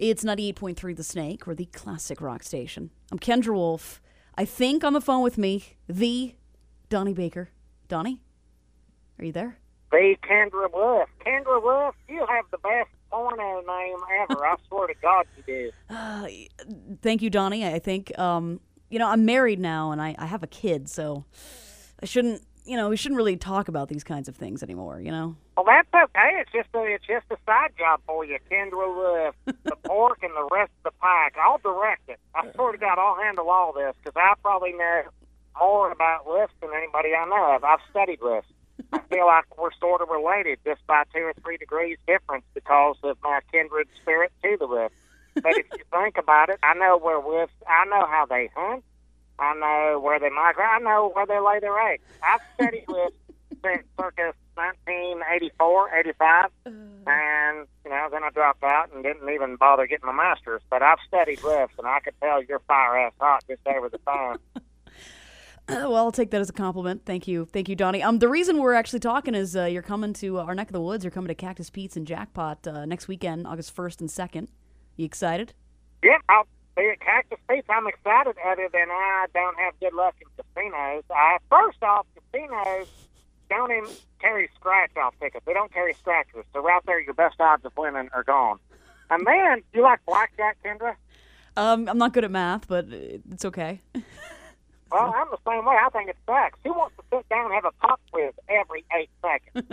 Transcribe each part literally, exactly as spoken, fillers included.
It's ninety-eight point three The Snake, or the classic rock station. I'm Kendra Wolf. I think on the phone with me, the Donnie Baker. Donnie? Are you there? The Kendra Wolf. Kendra Wolf, you have the best porno name ever. I swear to God you do. Uh, thank you, Donnie. I think, um, you know, I'm married now, and I, I have a kid, so I shouldn't, you know, we shouldn't really talk about these kinds of things anymore, you know? Well, that's okay. It's just a, it's just a side job for you, Kendra Wolf. The pork and the rest of the pack. I'll direct it. I swear to God, I'll handle all this, because I probably know more about wolves than anybody I know of. I've studied wolves. I feel like we're sort of related just by two or three degrees difference because of my kindred spirit to the wolf. But if you think about it, I know where wolves, I know how they hunt. I know where they migrate. I know where they lay their eggs. I've studied wolves since circa nineteen eighty-four, eighty-five, and, you know, then I dropped out and didn't even bother getting my master's. But I've studied wolves, and I could tell you're fire-ass hot just over the phone. Uh, well, I'll take that as a compliment. Thank you. Thank you, Donnie. Um, the reason we're actually talking is uh, you're coming to our neck of the woods. You're coming to Cactus Pete's and Jackpot uh, next weekend, August first and second. You excited? Yep, I'll be at Cactus Pete's. I'm excited, other than I don't have good luck in casinos. I, first off, casinos don't even carry scratch-off tickets. They don't carry scratchers. So right there, your best odds of winning are gone. And then, you like blackjack, Kendra? Um, I'm not good at math, but it's okay. Well, I'm the same way. I think it sucks. Who wants to sit down and have a pop quiz every eight seconds?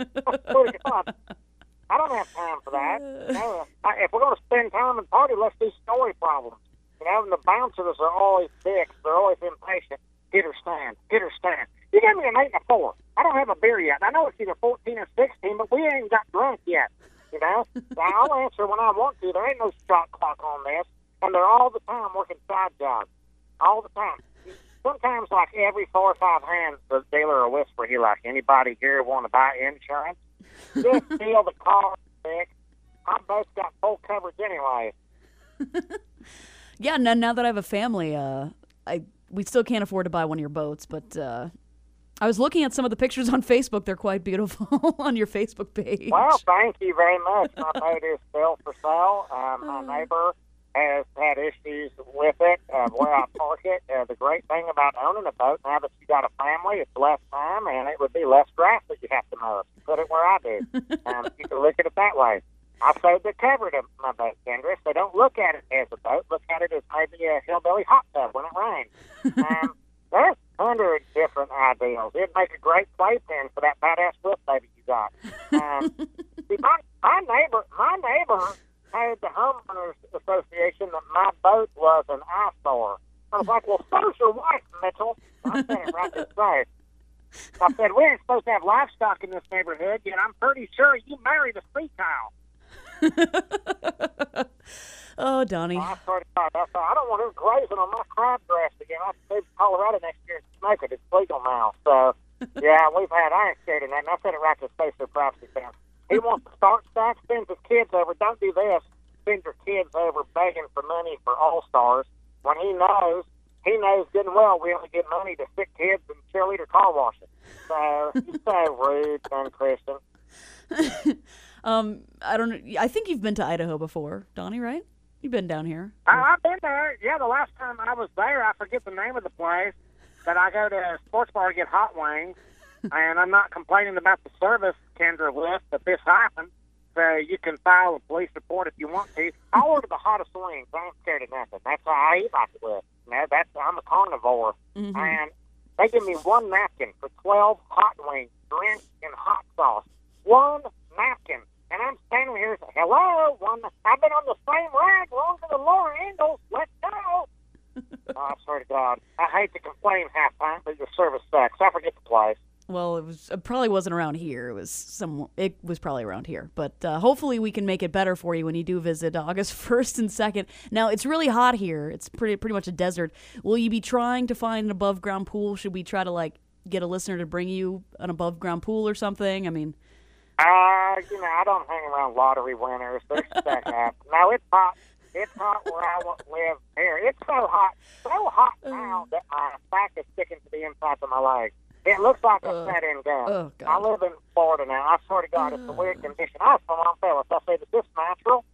I don't have time for that. You know, if we're going to spend time and party, let's do story problems. You know, and the bouncers are always dicks. They're always impatient. Get her stand. Get her stand. You gave me an eight and a four. I don't have a beer yet. I know it's either fourteen or sixteen, but we ain't got drunk yet. You know? So I'll answer when I want to. There ain't no shot clock on this. And they're all the time working side jobs. All the time. Sometimes, like every four or five hands, the dealer will whisper, he like, anybody here want to buy insurance? Just feel the car, Nick. I both got full coverage anyway. Yeah, now, now that I have a family, uh, I we still can't afford to buy one of your boats, but uh, I was looking at some of the pictures on Facebook. They're quite beautiful on your Facebook page. Well, thank you very much. My boat is still for sale. Um, my neighbor has had issues with it, uh, where I park it. Uh, the great thing about owning a boat, now that you got a family, it's less time, and it would be less grass that you have to mow if you put it where I do. Um, you can look at it that way. I sewed the cover to my boat, Kendra, so don't look at it as a boat. Look at it as maybe a hillbilly hot tub when it rains. Um, there's a hundred different ideals. It'd make a great playpen for that badass wolf baby you got. Um, see, my, my neighbor, my neighbor told the homeowners association that my boat was an eyesore. I was like, well, so's your wife, Mitchell. I said it right this way. I said, we ain't supposed to have livestock in this neighborhood, yet I'm pretty sure you married a sea cow. Oh, Donnie. Well, I swear to God, I thought, I don't want him grazing on my crabgrass again. I have to move to Colorado next year and smoke it. It's legal now. So, yeah, we've had, I ain't scared of that. And I said it right to his face, so privacy fans. He wants to start stacks, sends his kids over. Don't do this. Send your kids over begging for money for All-Stars when he knows, he knows good and well we only get money to sick kids and cheerleader car washing. So, he's so rude, son Christian. um, I don't know. I think you've been to Idaho before, Donnie, right? You've been down here. I, I've been there. Yeah, the last time I was there, I forget the name of the place, but I go to a sports bar to get hot wings. And I'm not complaining about the service, Kendra Wolf, but this happened. So you can file a police report if you want to. I'll order the hottest wings. I ain't scared of nothing. That's how I eat like it was. You know, that's, I'm a carnivore. Mm-hmm. And they give me one napkin for twelve hot wings, drenched in hot sauce. One napkin. And I'm standing here saying, hello, one, I've been on the same ride long to the lower angles. Let's go. Oh, I swear to God. I hate to complain half time, but your service sucks. I forget the place. Well, it was it probably wasn't around here. It was some. It was probably around here. But uh, hopefully we can make it better for you when you do visit August first and second. Now, it's really hot here. It's pretty pretty much a desert. Will you be trying to find an above ground pool? Should we try to like get a listener to bring you an above ground pool or something? I mean, uh, you know, I don't hang around lottery winners. They're stuck up. No, it's hot. It's hot where I live here. It's so hot, so hot now that my back is sticking to the inside of my legs. It looks like a set-in gun. Oh, God. I live in Florida now. I swear to God, it's a weird condition. I asked my mom, fellas, I said, is this natural?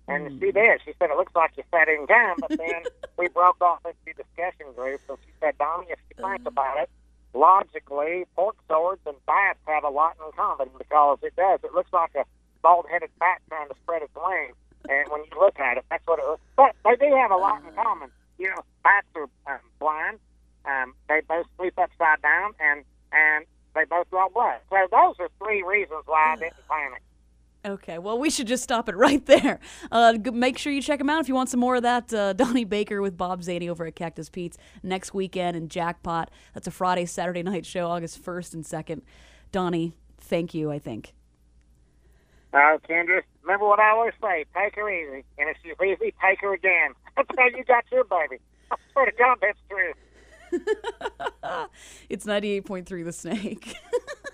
And mm. she did. She said, it looks like you sat in gum, but then we broke off into discussion groups, and she said, Donnie, if you think about it, logically, fork swords and bats have a lot in common because it does. It looks like a bald-headed bat trying to spread its wings, and when you look at it, that's what it looks like. But they do have a lot in common. You know, bats are um, blind. Um, they both sleep upside down, and, and they both draw blood. So those are three reasons why I didn't panic. Okay, well, we should just stop it right there. Uh, make sure you check him out if you want some more of that. Uh, Donnie Baker with Bob Zaney over at Cactus Pete's next weekend in Jackpot. That's a Friday, Saturday night show, August first and second. Donnie, thank you, I think. Uh, Kendra, remember what I always say, take her easy. And if she's easy, take her again. That's how you got your baby. I swear to God, that's true. It's ninety-eight point three The Snake.